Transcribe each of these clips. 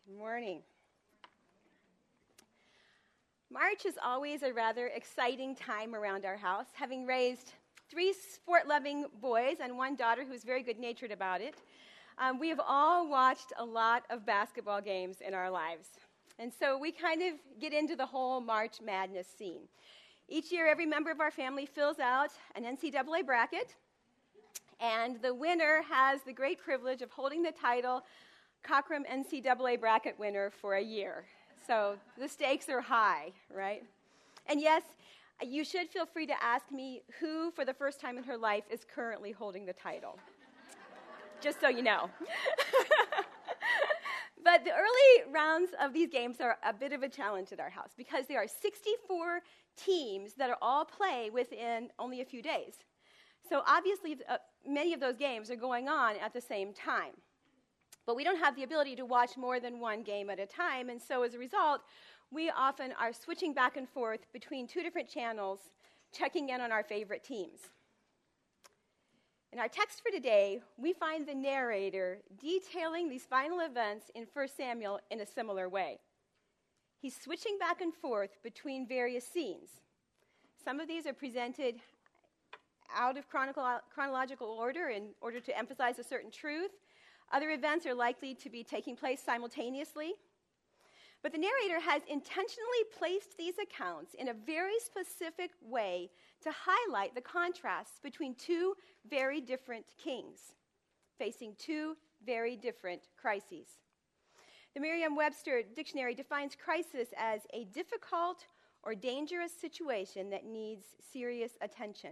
Good morning. March is always a rather exciting time around our house. Having raised 3 sport-loving boys and 1 daughter who's very good-natured about it, we have all watched a lot of basketball games in our lives. And so we kind of get into the whole March Madness scene. Each year, every member of our family fills out an NCAA bracket, and the winner has the great privilege of holding the title Cockrum NCAA bracket winner for a year. So the stakes are high, right? And yes, you should feel free to ask me who, for the first time in her life, is currently holding the title. Just so you know. But the early rounds of these games are a bit of a challenge at our house because there are 64 teams that are all play within only a few days. So obviously, many of those games are going on at the same time. But we don't have the ability to watch more than one game at a time, and so as a result, we often are switching back and forth between 2 different channels, checking in on our favorite teams. In our text for today, we find the narrator detailing these final events in 1 Samuel in a similar way. He's switching back and forth between various scenes. Some of these are presented out of chronological order in order to emphasize a certain truth. Other events are likely to be taking place simultaneously. But the narrator has intentionally placed these accounts in a very specific way to highlight the contrasts between 2 very different kings facing 2 very different crises. The Merriam-Webster dictionary defines crisis as a difficult or dangerous situation that needs serious attention.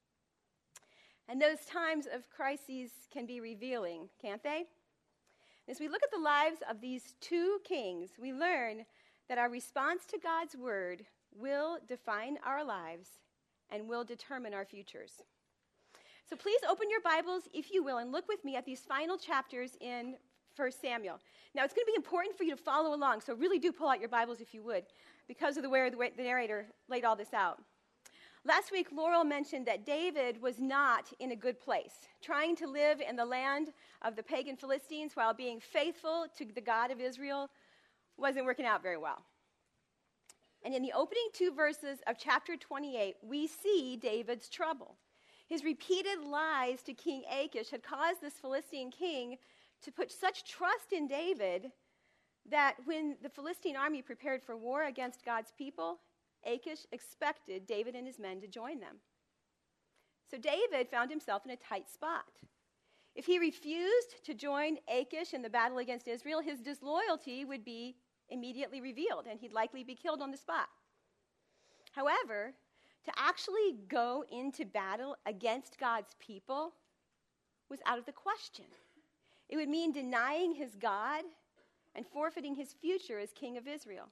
And those times of crises can be revealing, can't they? As we look at the lives of these 2 kings, we learn that our response to God's word will define our lives and will determine our futures. So please open your Bibles, if you will, and look with me at these final chapters in 1 Samuel. Now, it's going to be important for you to follow along, so really do pull out your Bibles if you would, because of the way the narrator laid all this out. Last week, Laurel mentioned that David was not in a good place, trying to live in the land of the pagan Philistines while being faithful to the God of Israel wasn't working out very well. And in the opening 2 verses of chapter 28, we see David's trouble. His repeated lies to King Achish had caused this Philistine king to put such trust in David that when the Philistine army prepared for war against God's people, Achish expected David and his men to join them. So David found himself in a tight spot. If he refused to join Achish in the battle against Israel, his disloyalty would be immediately revealed, and he'd likely be killed on the spot. However, to actually go into battle against God's people was out of the question. It would mean denying his God and forfeiting his future as king of Israel.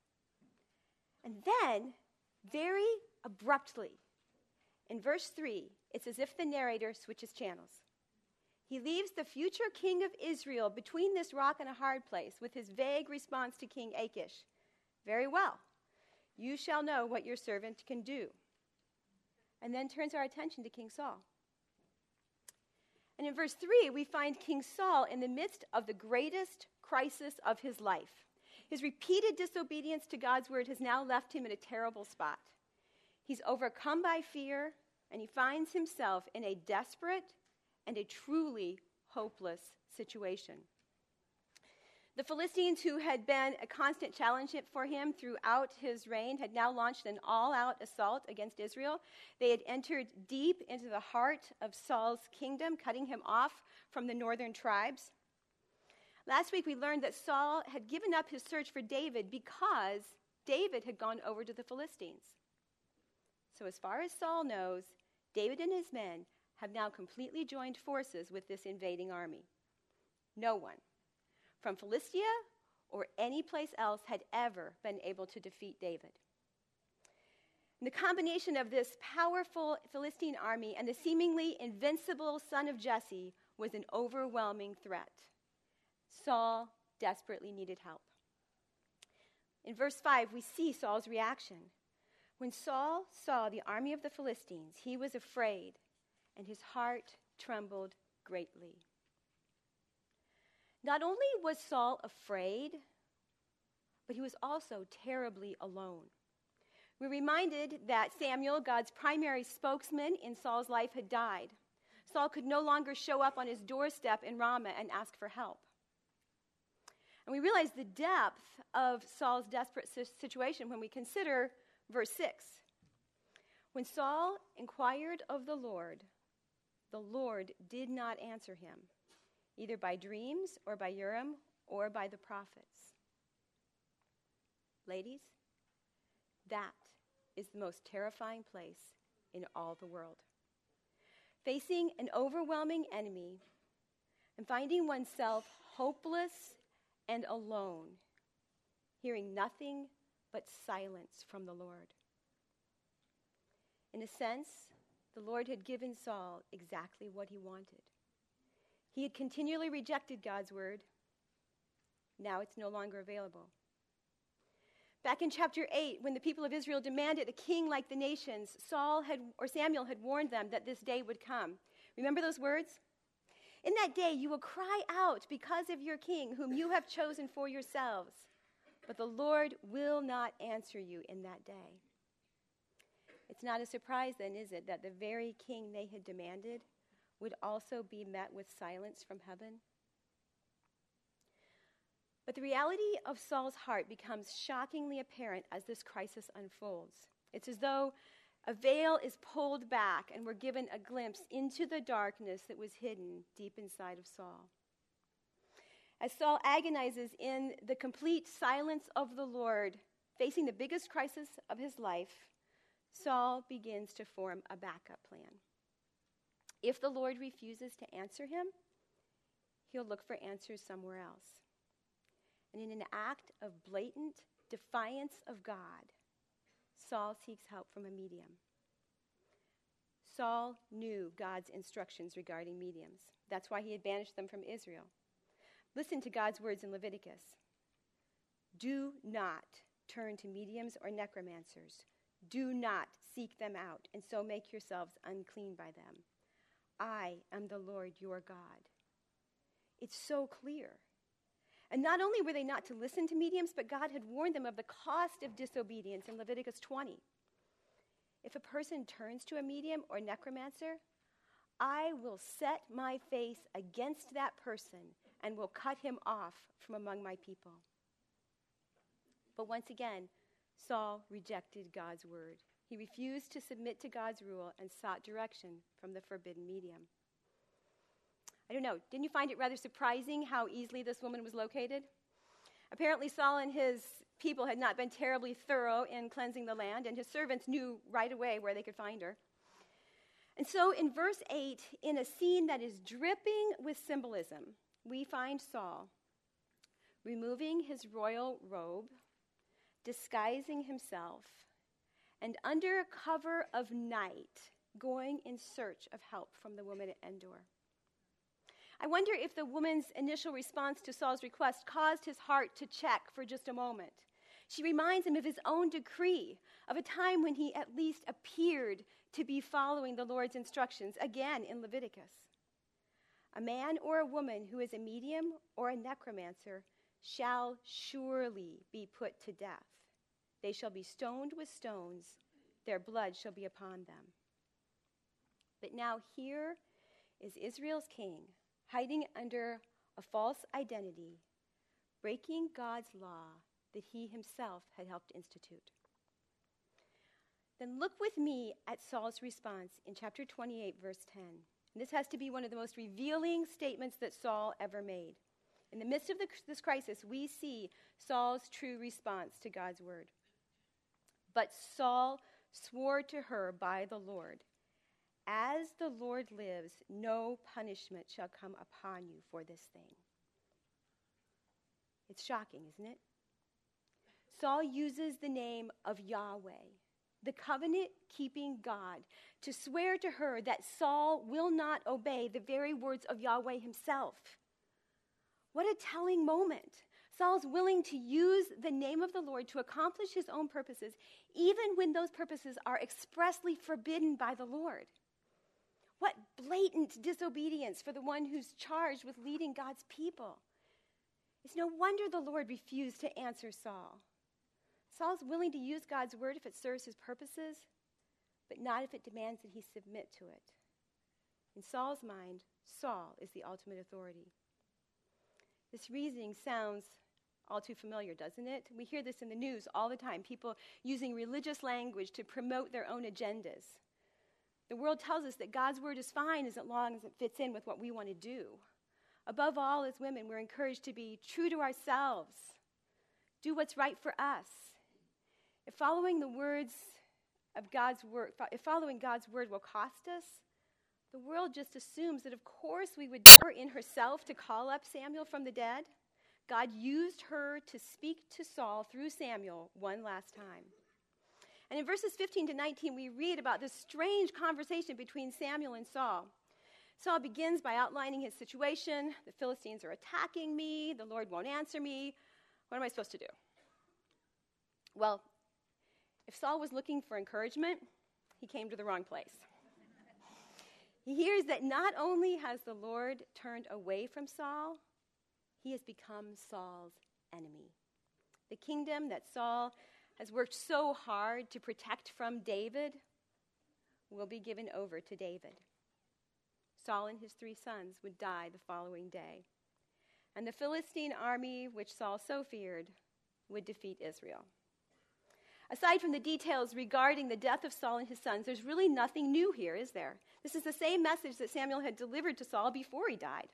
And then, very abruptly, in verse 3, it's as if the narrator switches channels. He leaves the future king of Israel between this rock and a hard place with his vague response to King Achish. Very well, you shall know what your servant can do. And then turns our attention to King Saul. And in verse 3, we find King Saul in the midst of the greatest crisis of his life. His repeated disobedience to God's word has now left him in a terrible spot. He's overcome by fear, and he finds himself in a desperate and a truly hopeless situation. The Philistines, who had been a constant challenge for him throughout his reign, had now launched an all-out assault against Israel. They had entered deep into the heart of Saul's kingdom, cutting him off from the northern tribes. Last week, we learned that Saul had given up his search for David because David had gone over to the Philistines. So as far as Saul knows, David and his men have now completely joined forces with this invading army. No one, from Philistia or any place else, had ever been able to defeat David. And the combination of this powerful Philistine army and the seemingly invincible son of Jesse was an overwhelming threat. Saul desperately needed help. In verse 5, we see Saul's reaction. When Saul saw the army of the Philistines, he was afraid, and his heart trembled greatly. Not only was Saul afraid, but he was also terribly alone. We're reminded that Samuel, God's primary spokesman in Saul's life, had died. Saul could no longer show up on his doorstep in Ramah and ask for help. And we realize the depth of Saul's desperate situation when we consider verse 6. When Saul inquired of the Lord did not answer him, either by dreams or by Urim or by the prophets. Ladies, that is the most terrifying place in all the world. Facing an overwhelming enemy and finding oneself hopeless and alone, hearing nothing but silence from the Lord. In a sense, the Lord had given Saul exactly what he wanted. He had continually rejected God's word. Now it's no longer available. Back in chapter 8, when the people of Israel demanded a king like the nations, Samuel had warned them that this day would come. Remember those words? In that day you will cry out because of your king, whom you have chosen for yourselves. But the Lord will not answer you in that day. It's not a surprise then, is it, that the very king they had demanded would also be met with silence from heaven? But the reality of Saul's heart becomes shockingly apparent as this crisis unfolds. It's as though a veil is pulled back and we're given a glimpse into the darkness that was hidden deep inside of Saul. As Saul agonizes in the complete silence of the Lord, facing the biggest crisis of his life, Saul begins to form a backup plan. If the Lord refuses to answer him, he'll look for answers somewhere else. And in an act of blatant defiance of God, Saul seeks help from a medium. Saul knew God's instructions regarding mediums. That's why he had banished them from Israel. Listen to God's words in Leviticus. Do not turn to mediums or necromancers. Do not seek them out, and so make yourselves unclean by them. I am the Lord your God. It's so clear. And not only were they not to listen to mediums, but God had warned them of the cost of disobedience in Leviticus 20. If a person turns to a medium or necromancer, I will set my face against that person and will cut him off from among my people. But once again, Saul rejected God's word. He refused to submit to God's rule and sought direction from the forbidden medium. I don't know, didn't you find it rather surprising how easily this woman was located? Apparently Saul and his people had not been terribly thorough in cleansing the land, and his servants knew right away where they could find her. And so in verse 8, in a scene that is dripping with symbolism, we find Saul removing his royal robe, disguising himself, and under cover of night, going in search of help from the woman at Endor. I wonder if the woman's initial response to Saul's request caused his heart to check for just a moment. She reminds him of his own decree, of a time when he at least appeared to be following the Lord's instructions, again in Leviticus. A man or a woman who is a medium or a necromancer shall surely be put to death. They shall be stoned with stones, their blood shall be upon them. But now here is Israel's king, hiding under a false identity, breaking God's law that he himself had helped institute. Then look with me at Saul's response in chapter 28, verse 10. And this has to be one of the most revealing statements that Saul ever made. In the midst of this crisis, we see Saul's true response to God's word. But Saul swore to her by the Lord, "As the Lord lives, no punishment shall come upon you for this thing." It's shocking, isn't it? Saul uses the name of Yahweh, the covenant-keeping God, to swear to her that Saul will not obey the very words of Yahweh himself. What a telling moment. Saul's willing to use the name of the Lord to accomplish his own purposes, even when those purposes are expressly forbidden by the Lord. What blatant disobedience for the one who's charged with leading God's people. It's no wonder the Lord refused to answer Saul. Saul's willing to use God's word if it serves his purposes, but not if it demands that he submit to it. In Saul's mind, Saul is the ultimate authority. This reasoning sounds all too familiar, doesn't it? We hear this in the news all the time, people using religious language to promote their own agendas. The world tells us that God's word is fine as long as it fits in with what we want to do. Above all, as women, we're encouraged to be true to ourselves, do what's right for us. If following the words of God's word, if following God's word will cost us, the world just assumes that, of course, we would do her in herself to call up Samuel from the dead. God used her to speak to Saul through Samuel one last time. And in verses 15 to 19, we read about this strange conversation between Samuel and Saul. Saul begins by outlining his situation. The Philistines are attacking me. The Lord won't answer me. What am I supposed to do? Well, if Saul was looking for encouragement, he came to the wrong place. He hears that not only has the Lord turned away from Saul, he has become Saul's enemy. The kingdom that Saul has worked so hard to protect from David will be given over to David. Saul and his 3 sons would die the following day. And the Philistine army, which Saul so feared, would defeat Israel. Aside from the details regarding the death of Saul and his sons, there's really nothing new here, is there? This is the same message that Samuel had delivered to Saul before he died.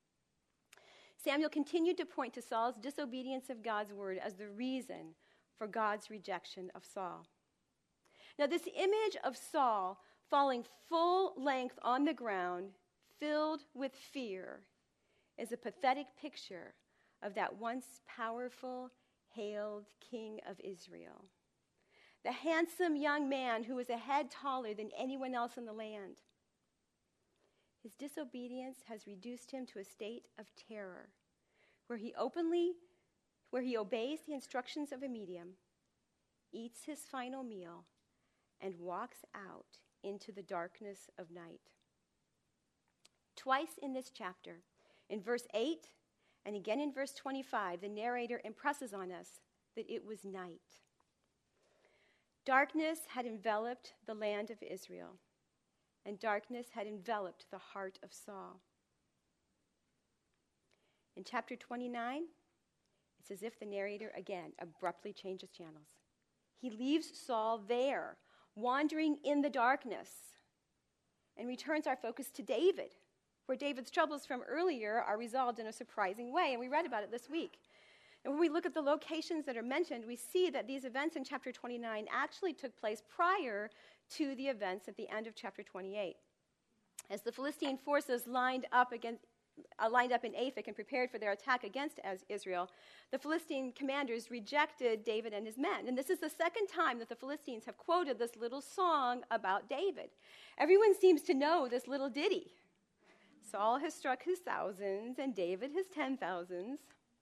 Samuel continued to point to Saul's disobedience of God's word as the reason for God's rejection of Saul. Now, this image of Saul falling full length on the ground, filled with fear, is a pathetic picture of that once powerful, hailed king of Israel. The handsome young man who was a head taller than anyone else in the land. His disobedience has reduced him to a state of terror, where he obeys the instructions of a medium, eats his final meal, and walks out into the darkness of night. Twice in this chapter, in verse 8 and again in verse 25, the narrator impresses on us that it was night. Darkness had enveloped the land of Israel, and darkness had enveloped the heart of Saul. In chapter 29, it's as if the narrator again abruptly changes channels. He leaves Saul there, wandering in the darkness, and returns our focus to David, where David's troubles from earlier are resolved in a surprising way, and we read about it this week. And when we look at the locations that are mentioned, we see that these events in chapter 29 actually took place prior to the events at the end of chapter 28. As the Philistine forces lined up in Aphek and prepared for their attack against Israel, the Philistine commanders rejected David and his men. And this is the second time that the Philistines have quoted this little song about David. Everyone seems to know this little ditty. Saul has struck his thousands, and David his 10,000s.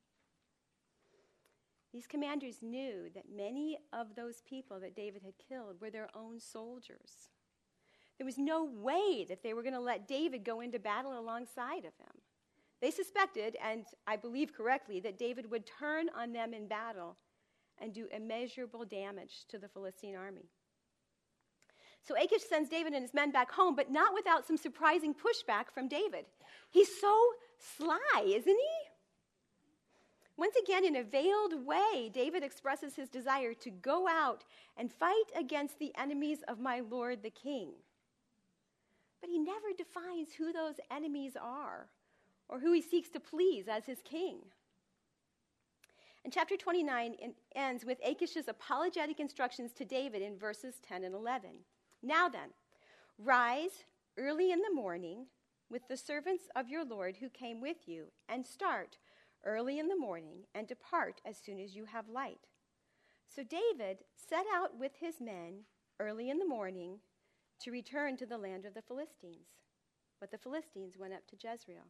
These commanders knew that many of those people that David had killed were their own soldiers. There was no way that they were going to let David go into battle alongside of him. They suspected, and I believe correctly, that David would turn on them in battle and do immeasurable damage to the Philistine army. So Achish sends David and his men back home, but not without some surprising pushback from David. He's so sly, isn't he? Once again, in a veiled way, David expresses his desire to go out and fight against the enemies of my Lord the king. But he never defines who those enemies are or who he seeks to please as his king. And chapter 29 ends with Achish's apologetic instructions to David in verses 10 and 11. Now then, rise early in the morning with the servants of your Lord who came with you, and start early in the morning and depart as soon as you have light. So David set out with his men early in the morning to return to the land of the Philistines. But the Philistines went up to Jezreel.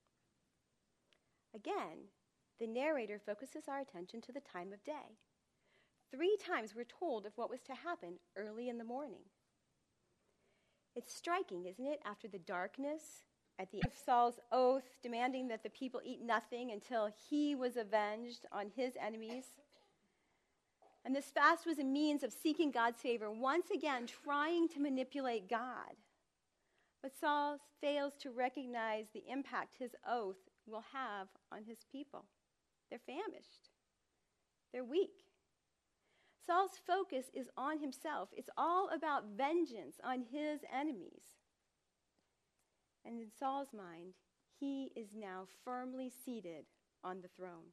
Again, the narrator focuses our attention to the time of day. 3 times we're told of what was to happen early in the morning. It's striking, isn't it, after the darkness at the end of Saul's oath, demanding that the people eat nothing until he was avenged on his enemies. And this fast was a means of seeking God's favor, once again trying to manipulate God. But Saul fails to recognize the impact his oath will have on his people. They're famished. They're weak. Saul's focus is on himself. It's all about vengeance on his enemies. And in Saul's mind, he is now firmly seated on the throne.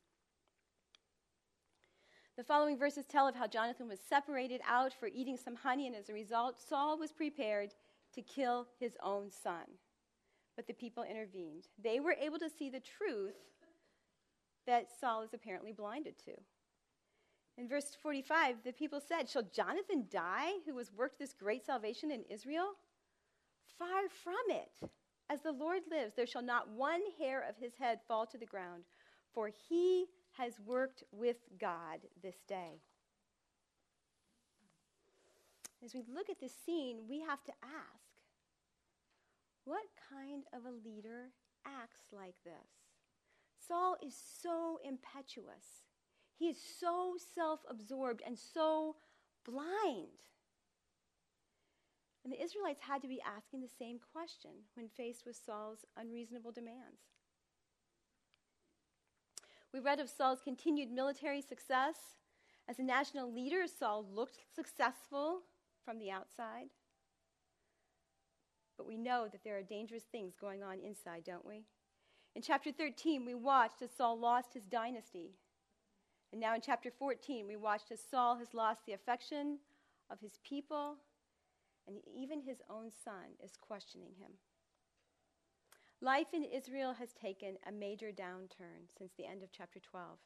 The following verses tell of how Jonathan was separated out for eating some honey, and as a result, Saul was prepared to kill his own son. But the people intervened. They were able to see the truth that Saul is apparently blinded to. In verse 45, the people said, "Shall Jonathan die, who has worked this great salvation in Israel? Far from it. As the Lord lives, there shall not one hair of his head fall to the ground, for he has worked with God this day." As we look at this scene, we have to ask, what kind of a leader acts like this? Saul is so impetuous. He is so self-absorbed and so blind. And the Israelites had to be asking the same question when faced with Saul's unreasonable demands. We read of Saul's continued military success. As a national leader, Saul looked successful from the outside. But we know that there are dangerous things going on inside, don't we? In chapter 13, we watched as Saul lost his dynasty. And now in chapter 14, we watched as Saul has lost the affection of his people, and even his own son is questioning him. Life in Israel has taken a major downturn since the end of chapter 12.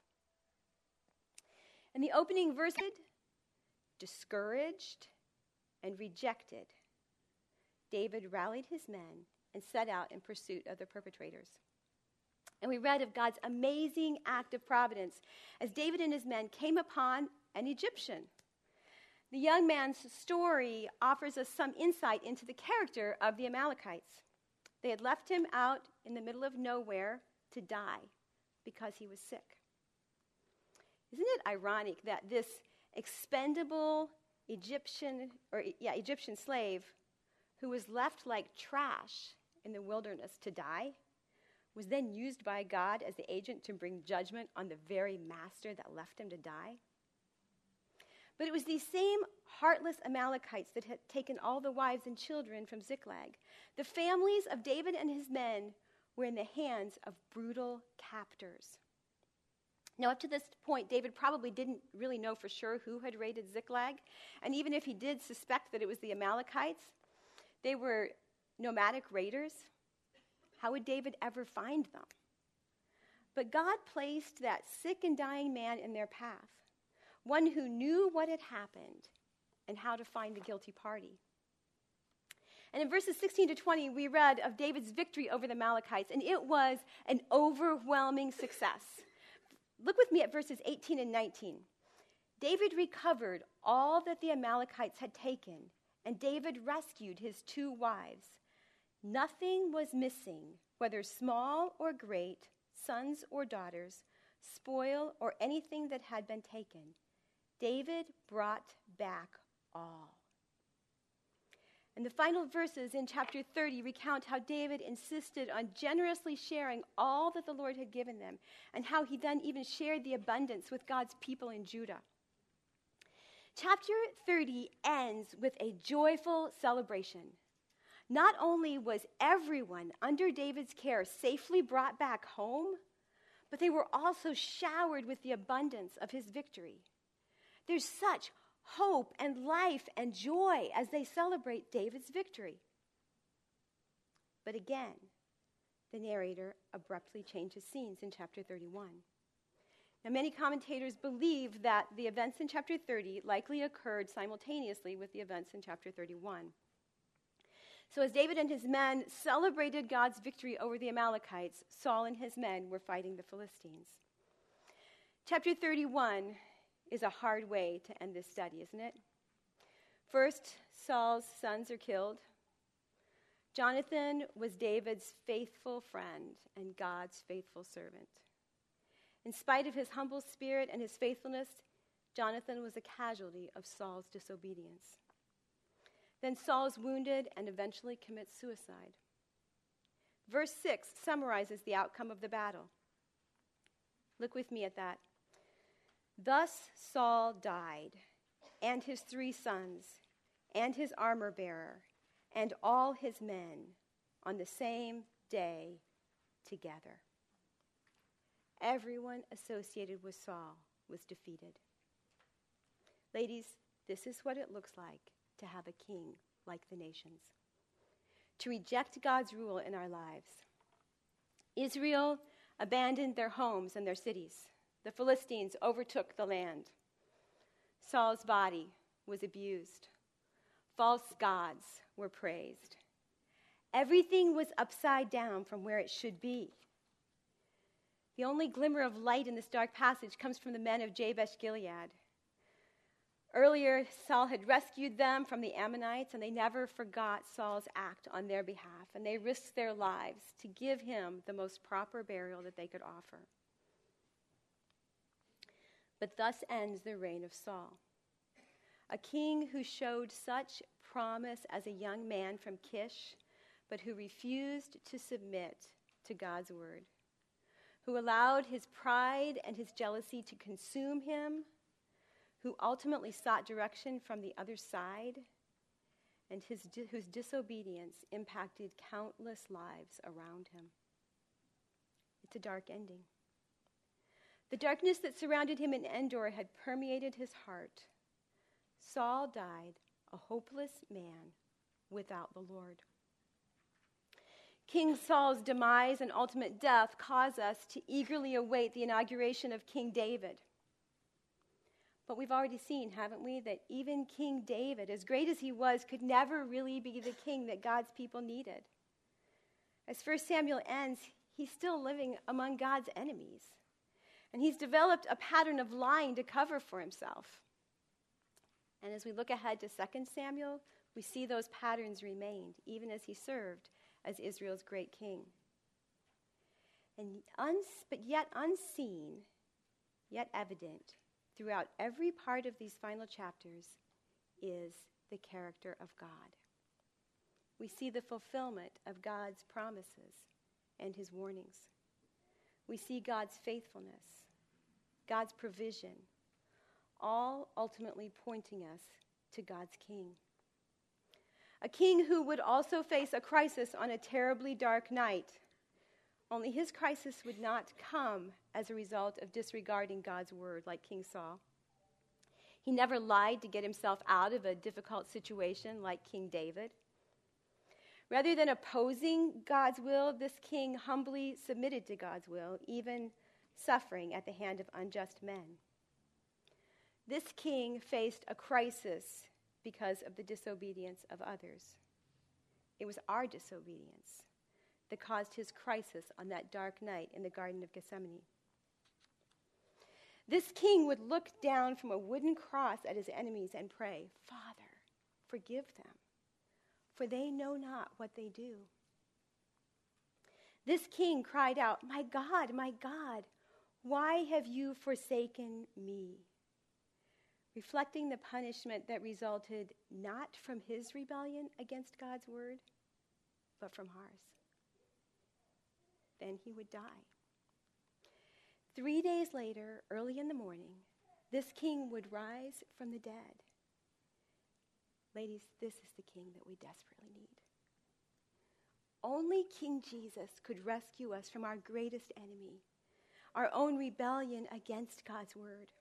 In the opening verse, discouraged and rejected, David rallied his men and set out in pursuit of the perpetrators. And we read of God's amazing act of providence as David and his men came upon an Egyptian. The young man's story offers us some insight into the character of the Amalekites. They had left him out in the middle of nowhere to die because he was sick. Isn't it ironic that this expendable Egyptian slave who was left like trash in the wilderness to die was then used by God as the agent to bring judgment on the very master that left him to die? But it was these same heartless Amalekites that had taken all the wives and children from Ziklag. The families of David and his men were in the hands of brutal captors. Now, up to this point, David probably didn't really know for sure who had raided Ziklag. And even if he did suspect that it was the Amalekites, they were nomadic raiders. How would David ever find them? But God placed that sick and dying man in their path, one who knew what had happened and how to find the guilty party. And in verses 16 to 20, we read of David's victory over the Amalekites, and it was an overwhelming success. Look with me at verses 18 and 19. David recovered all that the Amalekites had taken, and David rescued his 2 wives. Nothing was missing, whether small or great, sons or daughters, spoil or anything that had been taken. David brought back all. And the final verses in chapter 30 recount how David insisted on generously sharing all that the Lord had given them, and how he then even shared the abundance with God's people in Judah. Chapter 30 ends with a joyful celebration. Not only was everyone under David's care safely brought back home, but they were also showered with the abundance of his victory. There's such hope and life and joy as they celebrate David's victory. But again, the narrator abruptly changes scenes in chapter 31. Now, many commentators believe that the events in chapter 30 likely occurred simultaneously with the events in chapter 31. So as David and his men celebrated God's victory over the Amalekites, Saul and his men were fighting the Philistines. Chapter 31 is a hard way to end this study, isn't it? First, Saul's sons are killed. Jonathan was David's faithful friend and God's faithful servant. In spite of his humble spirit and his faithfulness, Jonathan was a casualty of Saul's disobedience. Then Saul is wounded and eventually commits suicide. Verse 6 summarizes the outcome of the battle. Look with me at that. Thus Saul died, and his 3 sons, and his armor-bearer, and all his men on the same day together. Everyone associated with Saul was defeated. Ladies, this is what it looks like to have a king like the nations, to reject God's rule in our lives. Israel abandoned their homes and their cities. The Philistines overtook the land. Saul's body was abused. False gods were praised. Everything was upside down from where it should be. The only glimmer of light in this dark passage comes from the men of Jabesh Gilead. Earlier, Saul had rescued them from the Ammonites, and they never forgot Saul's act on their behalf, and they risked their lives to give him the most proper burial that they could offer. But thus ends the reign of Saul, a king who showed such promise as a young man from Kish, but who refused to submit to God's word, who allowed his pride and his jealousy to consume him, who ultimately sought direction from the other side, and whose disobedience impacted countless lives around him. It's a dark ending. The darkness that surrounded him in Endor had permeated his heart. Saul died a hopeless man without the Lord. King Saul's demise and ultimate death cause us to eagerly await the inauguration of King David. But we've already seen, haven't we, that even King David, as great as he was, could never really be the king that God's people needed. As 1 Samuel ends, he's still living among God's enemies. And he's developed a pattern of lying to cover for himself. And as we look ahead to 2 Samuel, we see those patterns remained, even as he served as Israel's great king. But yet unseen, yet evident, throughout every part of these final chapters is the character of God. We see the fulfillment of God's promises and his warnings. We see God's faithfulness, God's provision, all ultimately pointing us to God's king. A king who would also face a crisis on a terribly dark night. Only his crisis would not come as a result of disregarding God's word like King Saul. He never lied to get himself out of a difficult situation like King David. Rather than opposing God's will, this king humbly submitted to God's will, even suffering at the hand of unjust men. This king faced a crisis because of the disobedience of others. It was our disobedience that caused his crisis on that dark night in the Garden of Gethsemane. This king would look down from a wooden cross at his enemies and pray, "Father, forgive them, for they know not what they do." This king cried out, my God, why have you forsaken me?" Reflecting the punishment that resulted not from his rebellion against God's word, but from ours. Then he would die. 3 days later, early in the morning, this king would rise from the dead. Ladies, this is the king that we desperately need. Only King Jesus could rescue us from our greatest enemy, our own rebellion against God's word.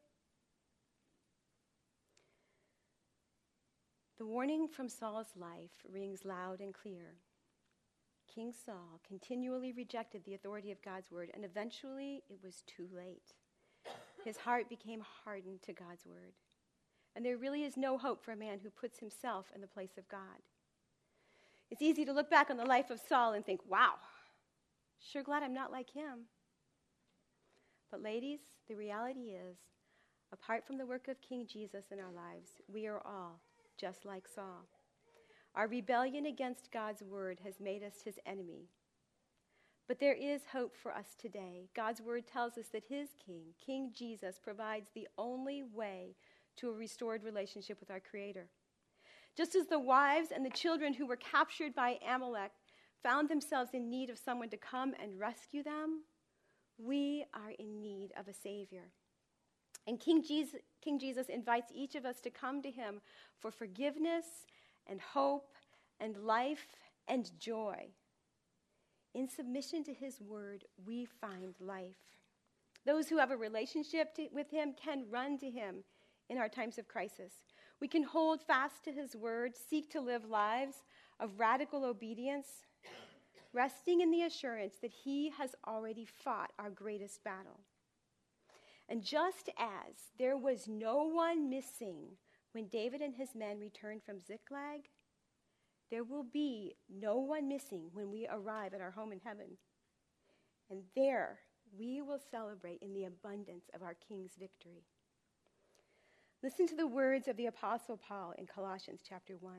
The warning from Saul's life rings loud and clear. King Saul continually rejected the authority of God's word, and eventually it was too late. His heart became hardened to God's word. And there really is no hope for a man who puts himself in the place of God. It's easy to look back on the life of Saul and think, wow, sure glad I'm not like him. But ladies, the reality is, apart from the work of King Jesus in our lives, we are all just like Saul. Our rebellion against God's word has made us his enemy. But there is hope for us today. God's word tells us that his king, King Jesus, provides the only way to a restored relationship with our Creator. Just as the wives and the children who were captured by Amalek found themselves in need of someone to come and rescue them, we are in need of a Savior. And King Jesus invites each of us to come to him for forgiveness and hope and life and joy. In submission to his word, we find life. Those who have a relationship with him can run to him in our times of crisis. We can hold fast to his word, seek to live lives of radical obedience, resting in the assurance that he has already fought our greatest battle. And just as there was no one missing when David and his men returned from Ziklag, there will be no one missing when we arrive at our home in heaven. And there we will celebrate in the abundance of our King's victory. Listen to the words of the Apostle Paul in Colossians chapter 1.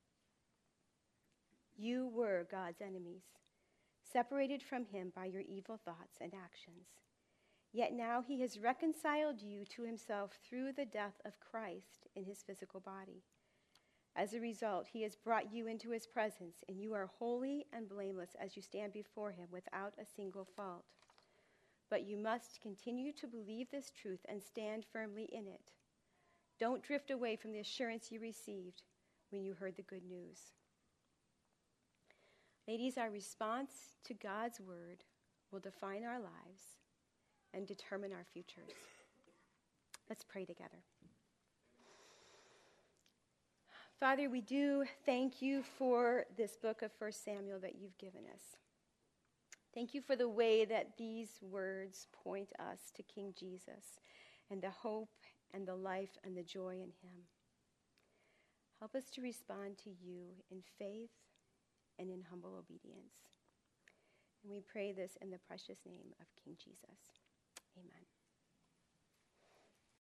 You were God's enemies, separated from him by your evil thoughts and actions. Yet now he has reconciled you to himself through the death of Christ in his physical body. As a result, he has brought you into his presence, and you are holy and blameless as you stand before him without a single fault. But you must continue to believe this truth and stand firmly in it. Don't drift away from the assurance you received when you heard the good news. Ladies, our response to God's word will define our lives and determine our futures. Let's pray together. Father, we do thank you for this book of 1 Samuel that you've given us. Thank you for the way that these words point us to King Jesus and the hope and the life and the joy in him. Help us to respond to you in faith and in humble obedience. And we pray this in the precious name of King Jesus. Amen.